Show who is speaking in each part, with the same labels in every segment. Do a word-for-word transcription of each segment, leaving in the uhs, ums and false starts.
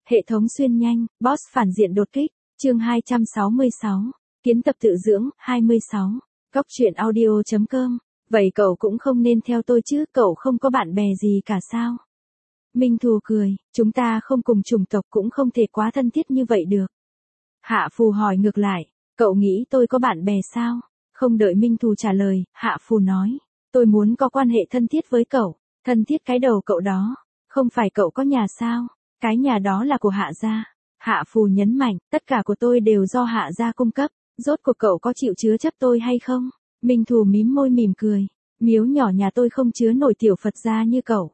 Speaker 1: Hệ thống xuyên nhanh, boss phản diện đột kích, chương hai trăm sáu mươi sáu, kiến tập tự dưỡng, hai mươi sáu, cóc truyện audio.com, vậy cậu cũng không nên theo tôi chứ, cậu không có bạn bè gì cả sao? Minh Thù cười, chúng ta không cùng chủng tộc cũng không thể quá thân thiết như vậy được. Hạ Phù hỏi ngược lại, cậu nghĩ tôi có bạn bè sao? Không đợi Minh Thù trả lời, Hạ Phù nói, tôi muốn có quan hệ thân thiết với cậu, thân thiết cái đầu cậu đó, không phải cậu có nhà sao? Cái nhà đó là của Hạ gia. Hạ Phù nhấn mạnh, tất cả của tôi đều do Hạ gia cung cấp, rốt cuộc cậu có chịu chứa chấp tôi hay không? Minh Thù mím môi mỉm cười, miếu nhỏ nhà tôi không chứa nổi tiểu Phật gia như cậu.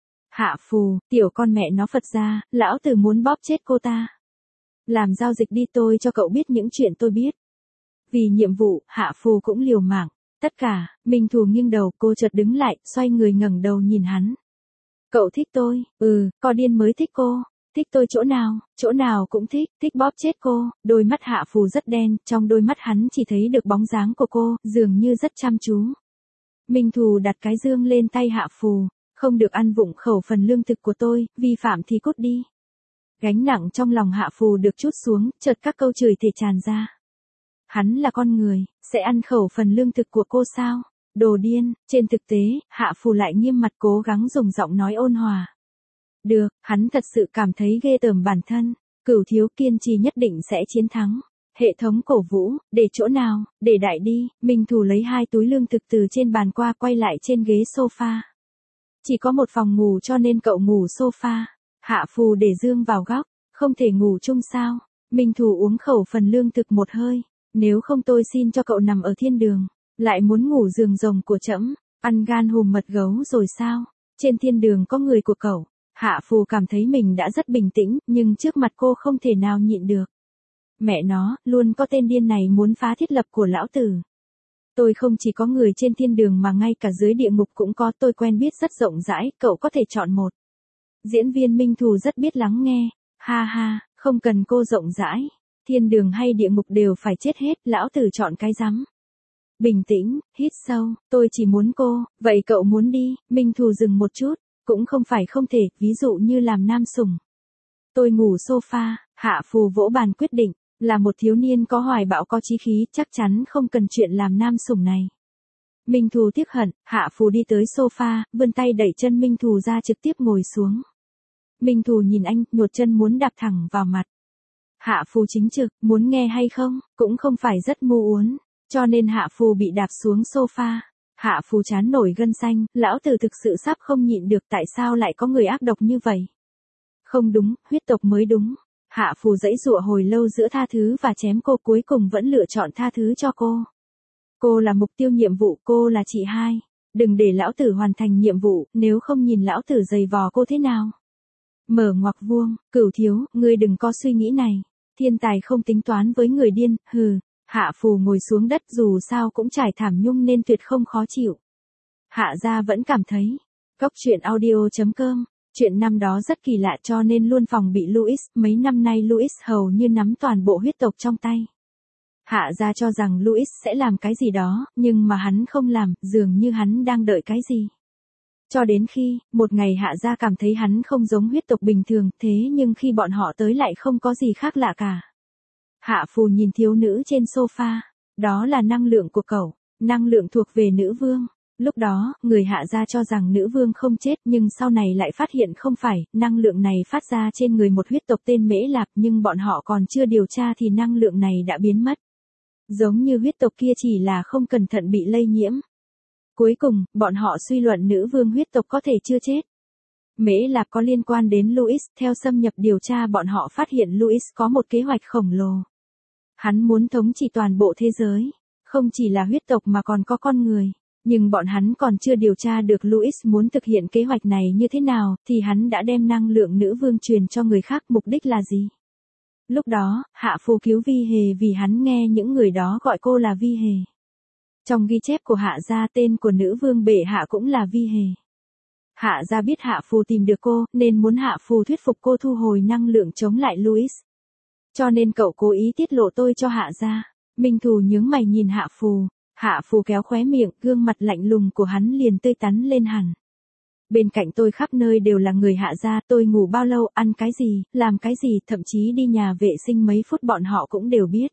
Speaker 1: Hạ Phù, tiểu con mẹ nó Phật gia, lão tử muốn bóp chết cô ta. Làm giao dịch đi, tôi cho cậu biết những chuyện tôi biết. Vì nhiệm vụ, Hạ Phù cũng liều mạng. Tất cả, Minh Thù nghiêng đầu, cô chợt đứng lại, xoay người ngẩng đầu nhìn hắn. Cậu thích tôi, ừ, co điên mới thích cô. Thích tôi chỗ nào, chỗ nào cũng thích, thích bóp chết cô. Đôi mắt Hạ Phù rất đen, trong đôi mắt hắn chỉ thấy được bóng dáng của cô, dường như rất chăm chú. Minh Thù đặt cái dương lên tay Hạ Phù, không được ăn vụng khẩu phần lương thực của tôi, vi phạm thì cút đi. Gánh nặng trong lòng Hạ Phù được trút xuống, chợt các câu chửi thề tràn ra. Hắn là con người, sẽ ăn khẩu phần lương thực của cô sao? Đồ điên. Trên thực tế, Hạ Phù lại nghiêm mặt cố gắng dùng giọng nói ôn hòa. Được, hắn thật sự cảm thấy ghê tởm bản thân. Cửu thiếu kiên trì nhất định sẽ chiến thắng. Hệ thống cổ vũ, để chỗ nào, để đại đi. Minh Thù lấy hai túi lương thực từ trên bàn qua, quay lại trên ghế sofa. Chỉ có một phòng ngủ cho nên cậu ngủ sofa. Hạ Phù để dương vào góc, không thể ngủ chung sao? Minh Thù uống khẩu phần lương thực một hơi. Nếu không tôi xin cho cậu nằm ở thiên đường, lại muốn ngủ giường rồng của trẫm, ăn gan hùm mật gấu rồi sao? Trên thiên đường có người của cậu. Hạ Phù cảm thấy mình đã rất bình tĩnh, nhưng trước mặt cô không thể nào nhịn được. Mẹ nó, luôn có tên điên này muốn phá thiết lập của lão tử. Tôi không chỉ có người trên thiên đường mà ngay cả dưới địa ngục cũng có, tôi quen biết rất rộng rãi, cậu có thể chọn một. Diễn viên Minh Thù rất biết lắng nghe, ha ha, không cần cô rộng rãi. Thiên đường hay địa ngục đều phải chết hết, lão tử chọn cái rắm. Bình tĩnh, hít sâu, tôi chỉ muốn cô, vậy cậu muốn đi? Minh Thù dừng một chút, cũng không phải không thể, ví dụ như làm nam sủng. Tôi ngủ sofa, Hạ Phù vỗ bàn quyết định, là một thiếu niên có hoài bão có chí khí, chắc chắn không cần chuyện làm nam sủng này. Minh Thù tiếc hận, Hạ Phù đi tới sofa, vươn tay đẩy chân Minh Thù ra trực tiếp ngồi xuống. Minh Thù nhìn anh, nhột chân muốn đạp thẳng vào mặt. Hạ Phù chính trực, muốn nghe hay không, cũng không phải rất ngu uốn, cho nên Hạ Phù bị đạp xuống sofa. Hạ Phù chán nổi gân xanh, lão tử thực sự sắp không nhịn được, tại sao lại có người ác độc như vậy? Không đúng, huyết tộc mới đúng. Hạ Phù giãy giụa hồi lâu giữa tha thứ và chém cô, cuối cùng vẫn lựa chọn tha thứ cho cô. Cô là mục tiêu nhiệm vụ, cô là chị hai. Đừng để lão tử hoàn thành nhiệm vụ, nếu không nhìn lão tử giày vò cô thế nào. Mở ngoặc vuông, Cửu thiếu, ngươi đừng có suy nghĩ này. Thiên tài không tính toán với người điên, hừ. Hạ Phù ngồi xuống đất, dù sao cũng trải thảm nhung nên tuyệt không khó chịu. Hạ gia vẫn cảm thấy. Cóc truyện audio.com, chuyện năm đó rất kỳ lạ cho nên luôn phòng bị Louis, mấy năm nay Louis hầu như nắm toàn bộ huyết tộc trong tay. Hạ gia cho rằng Louis sẽ làm cái gì đó, nhưng mà hắn không làm, dường như hắn đang đợi cái gì. Cho đến khi, một ngày Hạ gia cảm thấy hắn không giống huyết tộc bình thường, thế nhưng khi bọn họ tới lại không có gì khác lạ cả. Hạ Phù nhìn thiếu nữ trên sofa, đó là năng lượng của cậu, năng lượng thuộc về nữ vương. Lúc đó, người Hạ gia cho rằng nữ vương không chết nhưng sau này lại phát hiện không phải, năng lượng này phát ra trên người một huyết tộc tên Mễ Lạp nhưng bọn họ còn chưa điều tra thì năng lượng này đã biến mất. Giống như huyết tộc kia chỉ là không cẩn thận bị lây nhiễm. Cuối cùng, bọn họ suy luận nữ vương huyết tộc có thể chưa chết. Mễ Lạp có liên quan đến Louis, theo xâm nhập điều tra bọn họ phát hiện Louis có một kế hoạch khổng lồ. Hắn muốn thống trị toàn bộ thế giới, không chỉ là huyết tộc mà còn có con người. Nhưng bọn hắn còn chưa điều tra được Louis muốn thực hiện kế hoạch này như thế nào, thì hắn đã đem năng lượng nữ vương truyền cho người khác, mục đích là gì? Lúc đó, Hạ Phù cứu Vi Hề vì hắn nghe những người đó gọi cô là Vi Hề. Trong ghi chép của Hạ gia tên của nữ vương bệ hạ cũng là Vi Hề. Hạ gia biết Hạ Phù tìm được cô, nên muốn Hạ Phù thuyết phục cô thu hồi năng lượng chống lại Louis. Cho nên cậu cố ý tiết lộ tôi cho Hạ gia. Minh Thù nhướng mày nhìn Hạ Phù. Hạ Phù kéo khóe miệng, gương mặt lạnh lùng của hắn liền tươi tắn lên hẳn. Bên cạnh tôi khắp nơi đều là người Hạ gia, tôi ngủ bao lâu, ăn cái gì, làm cái gì, thậm chí đi nhà vệ sinh mấy phút bọn họ cũng đều biết.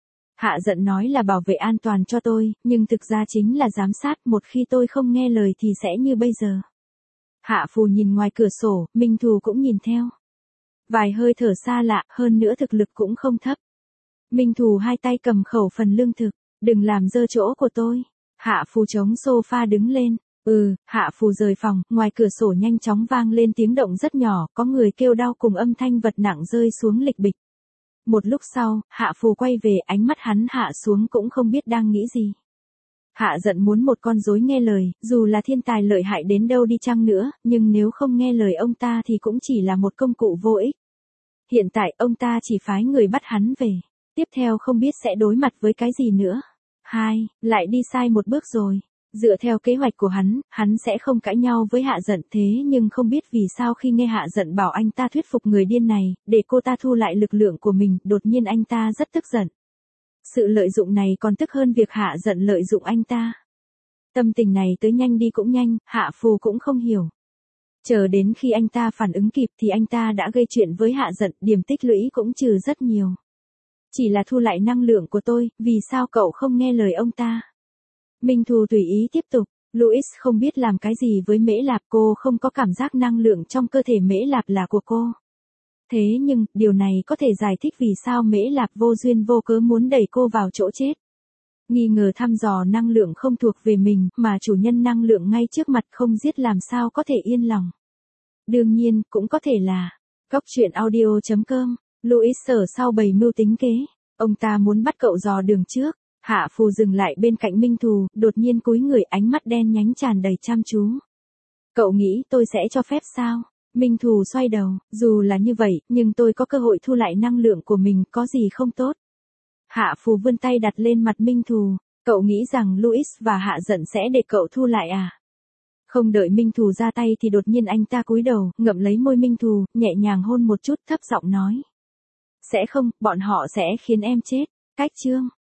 Speaker 1: Hạ giận nói là bảo vệ an toàn cho tôi, nhưng thực ra chính là giám sát, một khi tôi không nghe lời thì sẽ như bây giờ. Hạ Phù nhìn ngoài cửa sổ, Minh Thù cũng nhìn theo. Vài hơi thở xa lạ, hơn nữa thực lực cũng không thấp. Minh Thù hai tay cầm khẩu phần lương thực, đừng làm dơ chỗ của tôi. Hạ Phù chống sofa đứng lên. Ừ, Hạ Phù rời phòng, ngoài cửa sổ nhanh chóng vang lên tiếng động rất nhỏ, có người kêu đau cùng âm thanh vật nặng rơi xuống lịch bịch. Một lúc sau, Hạ Phù quay về, ánh mắt hắn hạ xuống cũng không biết đang nghĩ gì. Hạ giận muốn một con rối nghe lời, dù là thiên tài lợi hại đến đâu đi chăng nữa, nhưng nếu không nghe lời ông ta thì cũng chỉ là một công cụ vô ích. Hiện tại ông ta chỉ phái người bắt hắn về. Tiếp theo không biết sẽ đối mặt với cái gì nữa. Hai, lại đi sai một bước rồi. Dựa theo kế hoạch của hắn, hắn sẽ không cãi nhau với Hạ giận, thế nhưng không biết vì sao khi nghe Hạ giận bảo anh ta thuyết phục người điên này, để cô ta thu lại lực lượng của mình, đột nhiên anh ta rất tức giận. Sự lợi dụng này còn tức hơn việc Hạ giận lợi dụng anh ta. Tâm tình này tới nhanh đi cũng nhanh, Hạ Phù cũng không hiểu. Chờ đến khi anh ta phản ứng kịp thì anh ta đã gây chuyện với Hạ giận, điểm tích lũy cũng trừ rất nhiều. Chỉ là thu lại năng lượng của tôi, vì sao cậu không nghe lời ông ta? Minh Thù tùy ý tiếp tục, Louis không biết làm cái gì với Mễ Lạp, cô không có cảm giác năng lượng trong cơ thể Mễ Lạp là của cô. Thế nhưng, điều này có thể giải thích vì sao Mễ Lạp vô duyên vô cớ muốn đẩy cô vào chỗ chết. Nghi ngờ thăm dò năng lượng không thuộc về mình, mà chủ nhân năng lượng ngay trước mặt không giết làm sao có thể yên lòng. Đương nhiên, cũng có thể là, Cóc truyện audio chấm com, Louis ở sau bày mưu tính kế, ông ta muốn bắt cậu dò đường trước. Hạ Phù dừng lại bên cạnh Minh Thù, đột nhiên cúi người, ánh mắt đen nhánh tràn đầy chăm chú. Cậu nghĩ tôi sẽ cho phép sao? Minh Thù xoay đầu, dù là như vậy, nhưng tôi có cơ hội thu lại năng lượng của mình, có gì không tốt? Hạ Phù vươn tay đặt lên mặt Minh Thù, cậu nghĩ rằng Louis và Hạ giận sẽ để cậu thu lại à? Không đợi Minh Thù ra tay thì đột nhiên anh ta cúi đầu, ngậm lấy môi Minh Thù, nhẹ nhàng hôn một chút, thấp giọng nói. Sẽ không, bọn họ sẽ khiến em chết. Cách chương